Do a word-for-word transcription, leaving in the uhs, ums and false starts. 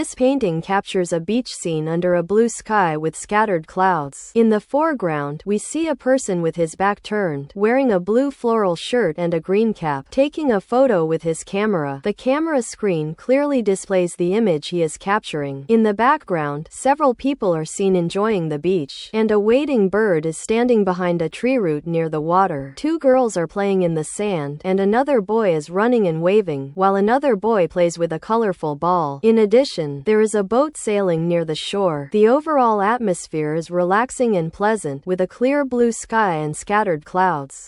This painting captures a beach scene under a blue sky with scattered clouds. In the foreground, we see a person with his back turned, wearing a blue floral shirt and a green cap, taking a photo with his camera. The camera screen clearly displays the image he is capturing. In the background, several people are seen enjoying the beach, and a wading bird is standing behind a tree root near the water. Two girls are playing in the sand, and another boy is running and waving, while another boy plays with a colorful ball. In addition, there is a boat sailing near the shore. The overall atmosphere is relaxing and pleasant, with a clear blue sky and scattered clouds.